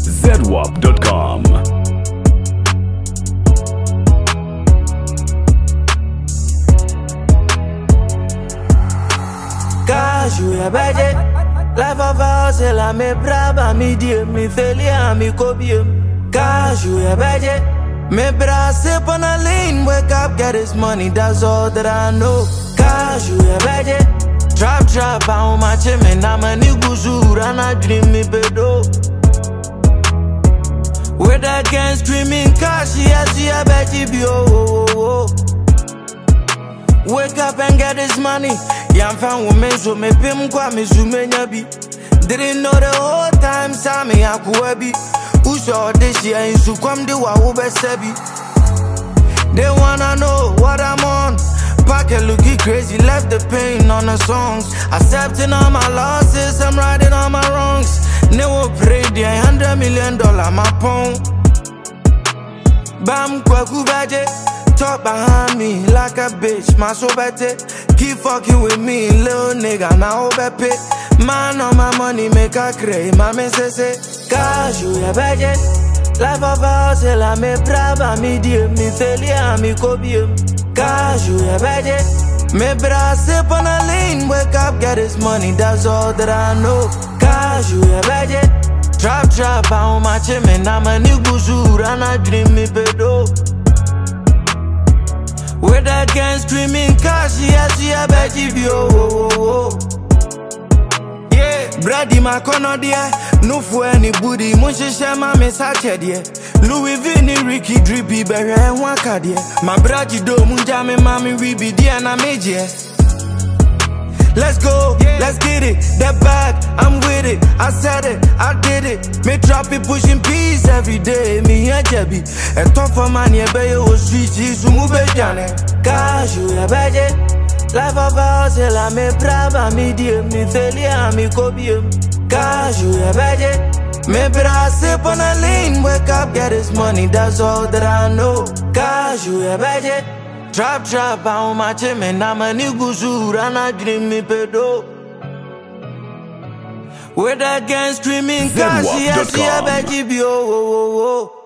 zedwap.com. Caju ya budget, life of house la me braba mi die mi felia mi kobium. Caju ya budget, me bra sip on a lane, wake up get his money, that's all that I know. Caju ya budget, trap on my chimney, I'm a new guzur and I dream me pedo. With that gang screaming cash, yeah, bet you be oh. Wake up and get this money. Yam fan women so me pim kwa me zumenya bi. Didn't know the whole time Sammy akuebi. Who saw this year in sukwam de wa wo besebi. They wanna know what I'm on. Pocket looking crazy, left the pain on the songs. Accepting all my losses, I'm righting all my wrongs. Never prayed the $100 million my pound. Bam kwa kubaje. Talk behind me like a bitch, my so better. Keep fucking with me, little nigga, now pay. Man on my money, make a cray, my man say, Caju ya budget. Life of house, la me braba, mi die, mi felia, mi kobium. Caju ya budget. Me bra sip on a lane, wake up, get his money, that's all that I know. Caju ya budget. Trap on my chimney, I'm a new guzur and I dream me pedo. With that gang screaming cash, yeah, bet you be oh. Yeah, Brady my corner there, no for anybody, Moshe Shema me sache there. Louis Vinny, Ricky Drippy, Berry and Waka there. My brother do munja me mami we be there na major. Let's go, let's get it, that bag, I'm with it. I said it, I did it. Me trap it, pushing peace every day. Me here, Jebby. A top for money, a bay, oh, sweet, she's to move it, Johnny. Caju ya budget. Life of house, la me braba, mi die, mi felia, mi kobium. Caju ya budget. Me bra sip on a lane, wake up, get his money, that's all that I know. Caju ya budget. Trap on my chimney, I'm a new guzur and I dream me pedo. With that gang screaming cash, yeah, bet you be oh.